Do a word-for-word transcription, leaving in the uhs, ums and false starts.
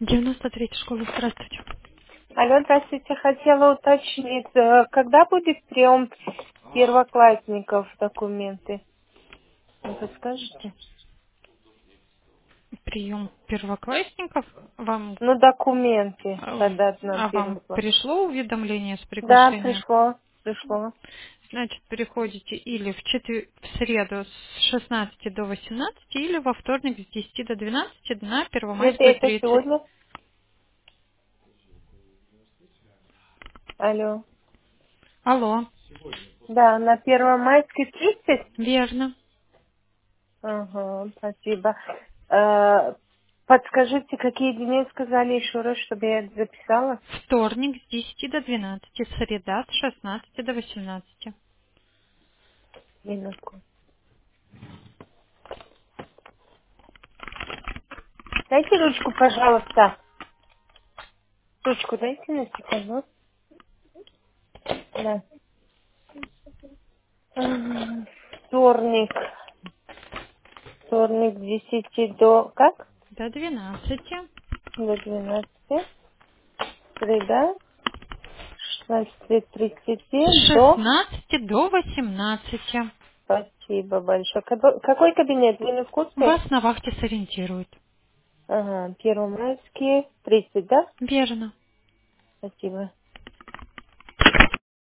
девяносто третья школа, здравствуйте. Алло, здравствуйте. Хотела уточнить, э, когда будет прием первоклассников документы? Не подскажете? Прием первоклассников. Вам, Ну, документы, э, когда на а первый вам класс. пришло уведомление с Да, приглашением? пришло, пришло. Значит, переходите или в, четвер- в среду с шестнадцати до восемнадцати, или во вторник с десяти до двенадцати на Это, Первомайскую это тридцать. сегодня? Алло. Алло, Да, на Первомайской тридцать? верно. Ага, спасибо. Э, Подскажите, какие дни сказали еще раз, чтобы я это записала? Вторник с десяти до двенадцати, среда с шестнадцати до восемнадцати. Минутку. Дайте ручку, пожалуйста. Ручку дайте на секунду. Да. Ага. Вторник. Вторник с десяти до... Как? До двенадцати. До двенадцати. Среда. шестнадцать С тридцать до... шестнадцати до восемнадцати. Спасибо большое. Кабо- Какой кабинет? Вы не в курсе? Вас на вахте сориентируют. Ага. Первомайский. тридцать, да? Верно. Спасибо.